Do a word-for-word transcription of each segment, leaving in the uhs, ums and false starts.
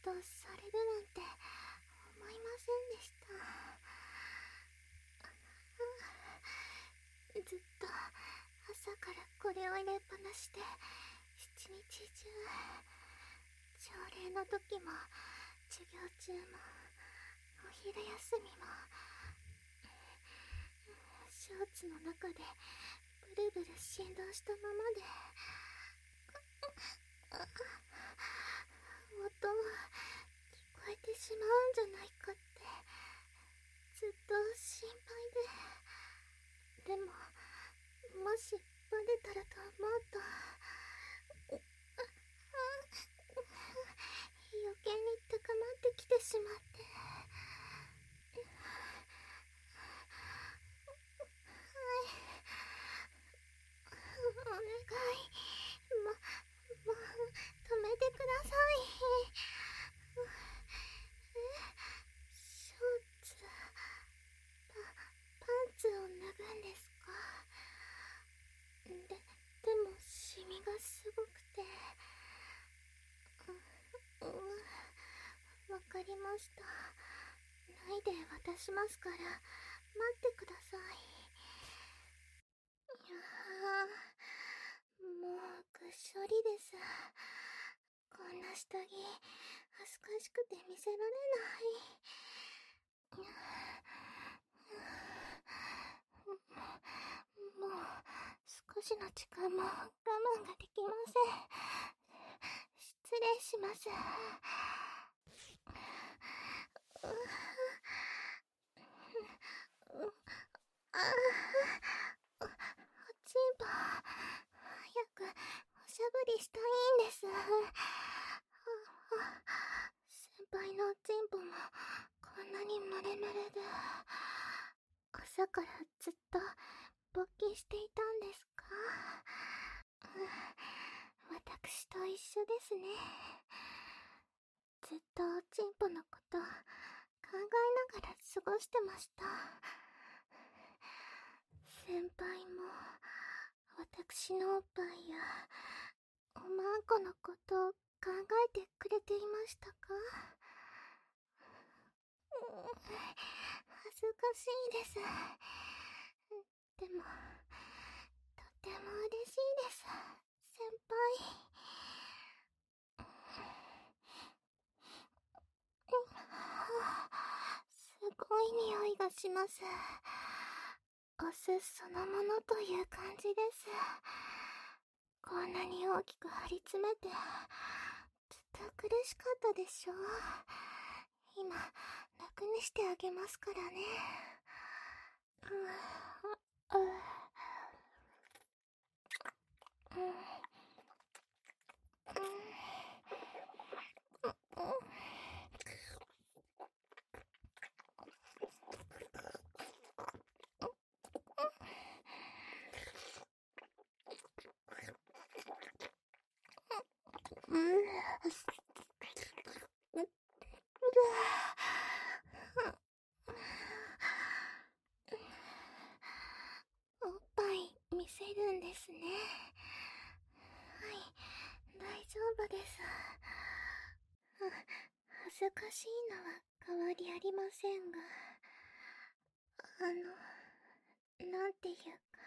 とされるなんて思いませんでした。ずっと朝からこれを入れっぱなしで一日中、朝礼の時も授業中もお昼休みもショーツの中でブルブル振動したままで、音が聞こえてしまうんじゃないかってずっと心配で。でももしバレたらと思うと余計に高まってきてしまって。お願い、も、もう、止めてください。え、ショーツ、パ、パンツを脱ぐんですか？で、でも、シミがすごくて。う、うん、わかりました。脱いで渡しますから、待ってください。いやー、もうぐっしょりです。こんな下着恥ずかしくて見せられない。もう少しの時間も我慢ができません。失礼します。ああ、おちんぽ早くおしゃぶりしたいんです。先輩のおちんぽもこんなにムレムレで、朝からずっと勃起していたんですか？私と一緒ですね。ずっとおちんぽのこと考えながら過ごしてました。先輩も私のおっぱいやおまんこのことを考えてくれていましたか？恥ずかしいです。でもとても嬉しいです、先輩。すごい匂いがします。お酢そのものという感じです。こんなに大きく張り詰めてずっと苦しかったでしょ。今楽にしてあげますからね。うううんうんうん。おっぱい見せるんですね。はい、大丈夫です。恥ずかしいのは変わりありませんが、あの、なんていうか、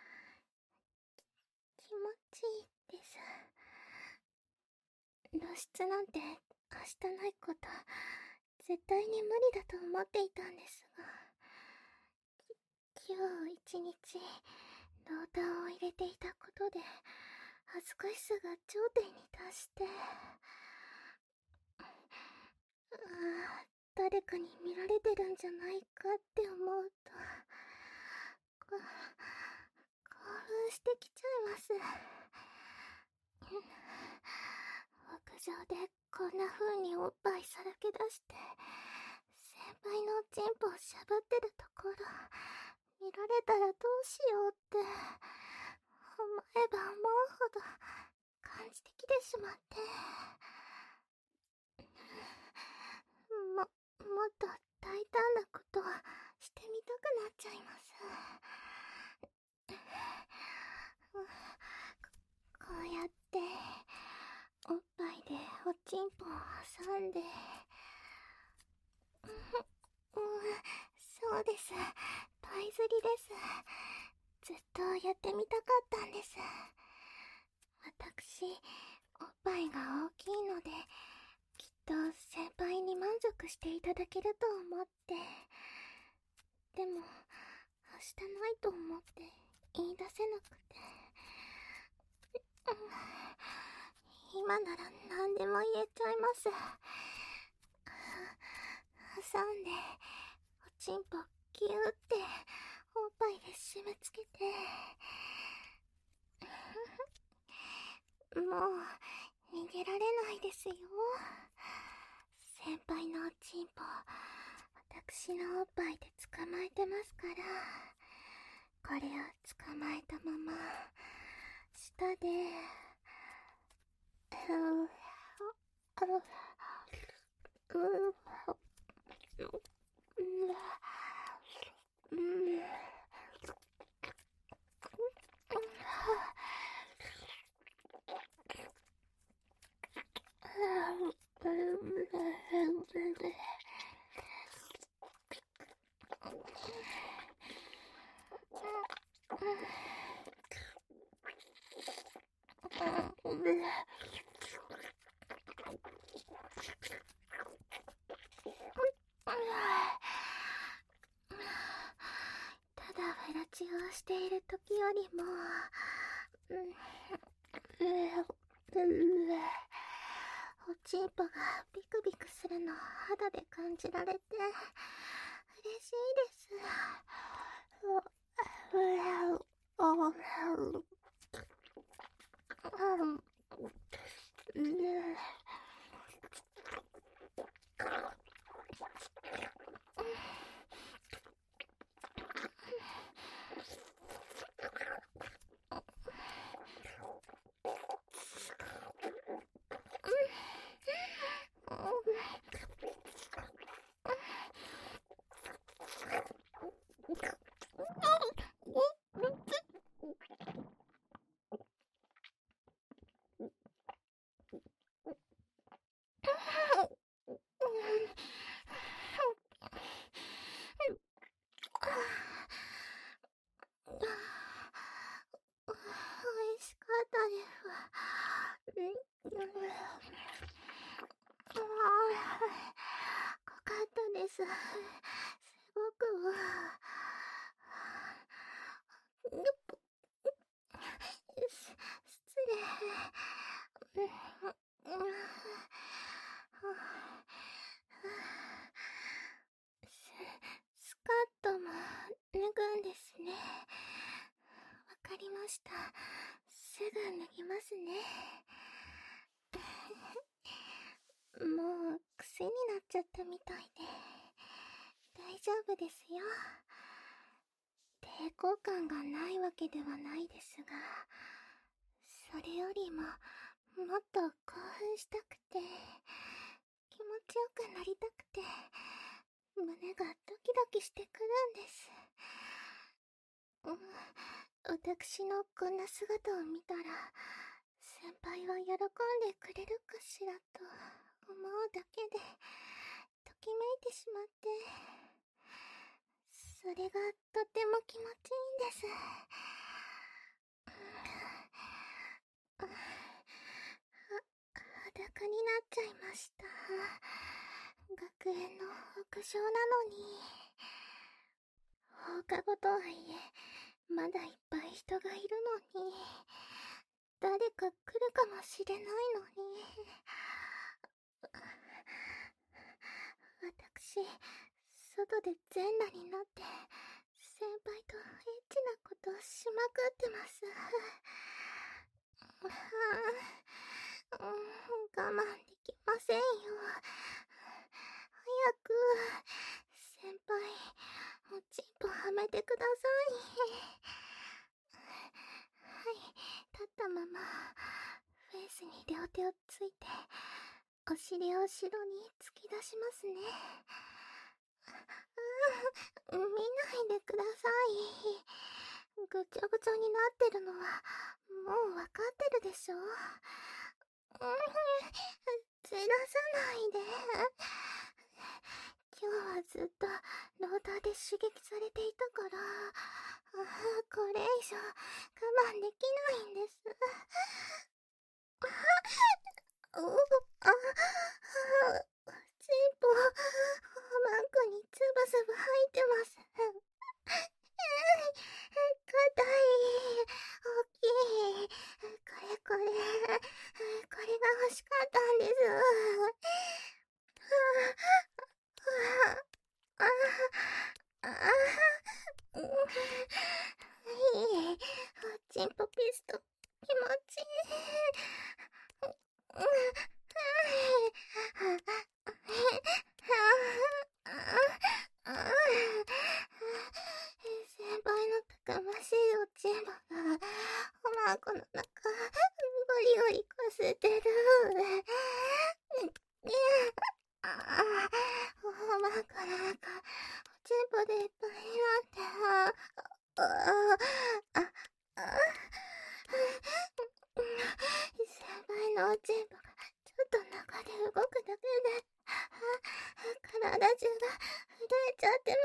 気持ちいいです。露出なんて明日ないこと、絶対に無理だと思っていたんですが、き今日一日、ローターを入れていたことで、恥ずかしさが頂点に達して、ああ、誰かに見られてるんじゃないかって思うと、こ興奮してきちゃいます。屋上でこんな風におっぱいさらけ出して先輩のチンポをしゃぶってるところ見られたらどうしようって思えば思うほど感じてきてしまって、も、もっと大胆なことをしてみたくなっちゃいます。こうやっておっぱいでおちちんぽを挟んで、うん、そうです。パイ釣りです。ずっとやってみたかったんです。私、おっぱいが大きいので、きっと先輩に満足していただけると思って。でも、明日ないと思って言い出せなくて。うん、今なら何でも言えちゃいます。挟んで、おちんぽギューっておっぱいで締め付けて、もう逃げられないですよ。先輩のおちんぽ、私のおっぱいで捕まえてますから、これを捕まえたまま舌で、ううううん、ただフェラチオをしている時よりも、おちんぽがビクビクするのを肌で感じられて嬉しいです。美味しかったです。うん、濃かったです。すごく。す失礼。ススカートも脱ぐんですね。わかりました。すぐ脱ぎますね。もう癖になっちゃったみたいで大丈夫ですよ。抵抗感がないわけではないですが、それよりももっと興奮したくて、気持ちよくなりたくて、胸がドキドキしてくるんです。うん、私のこんな姿を見たら先輩は喜んでくれるかしらと思うだけでときめいてしまって、それがとても気持ちいいんです。は裸になっちゃいました。学園の屋上なのに。放課後とはいえまだいっぱい人がいるのに、誰か来るかもしれないのに。私、外で全裸になって先輩とエッチなことをしまくってます。はあ、我慢できませんよ。早く先輩、おちんぽはめてください。はい、立ったままフェイスに両手をついてお尻を後ろに突き出しますね。見ないでください。ぐちょぐちょになってるのはもうわかってるでしょ。全さないで。今日はずっとローターで刺激されていたから、これ以上我慢できないんです。おあチンポ、マンコにつぶつぶ入ってます。硬い、大きい、これこれ、これが欲しかったんです。ああああいい、チンポピスト気持ちいい。先輩のたくましいおちんぽがおまんこの中ゴリゴリこすってる。ああ、おまんこの中おちんぽでいっぱいになってああああ先輩のおちんぽがちょっと中で動くだけで体中が震えちゃって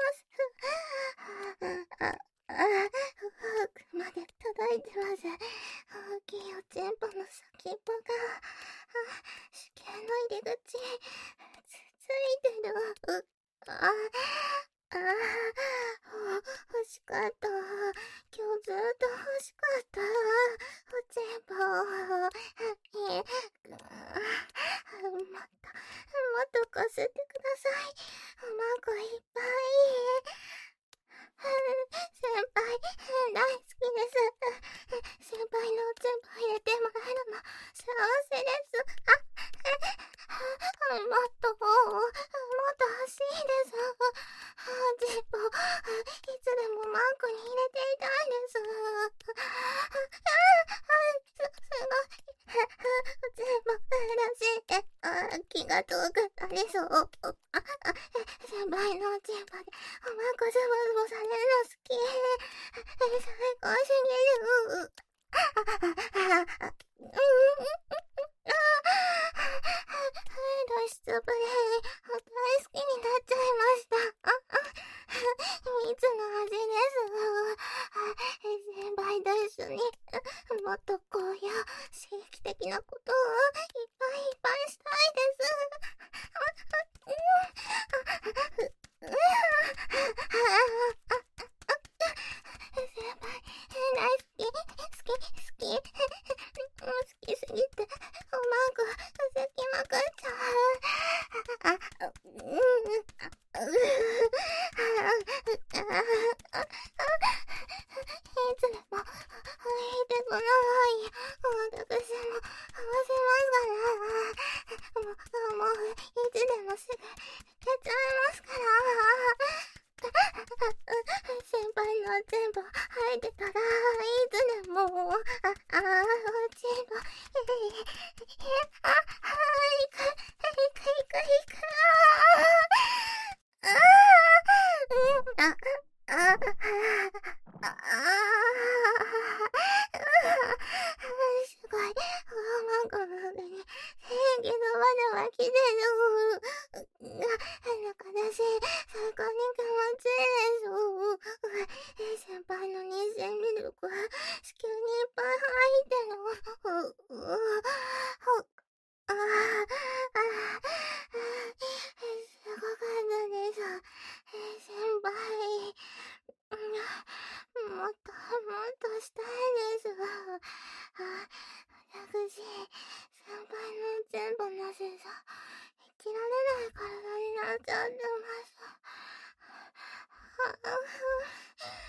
ます。ああ奥まで届いてます。大きいおちんぽの先っぽが子宮の入り口つついてる。うああ欲しかった。今日ずっと欲しかった。おちんぽもっともっとこすってください。おまんこいっぱい。先輩大好きです。先輩のおちんぽ入れてもらえるの幸せです。あもっともっと欲しいです。チンポいつでもマンコに入れていたいです。すすごいおちんぽらしい。気が遠くなりそう。先輩のおちんぽでおまんこズボズボされるの好き。最高すぎる。露出プレイ大好きになっちゃいました。蜜の味です。先輩と一緒にもっとこういう刺激的なことをいっぱいいっぱいしたいです。先輩大好き好き好き好きすぎておまんこ好きまくっちゃう。あいつでも入ってこない。私も合わせますから。もう、もういつでもすぐ行けちゃいますから。先輩のおちんぽ入ってたらいつでもああおちんぽああいくいくいくいくああああすごいおまんこの中に平気のまだ湧き出る。悲しい最高に気持ちいいです。先輩の妊娠ミルク子宮にいっぱい入ってる。ああすごかったです。先輩もっともっとしたいです。私先輩の全部のせいさ生きられない体になっちゃってます。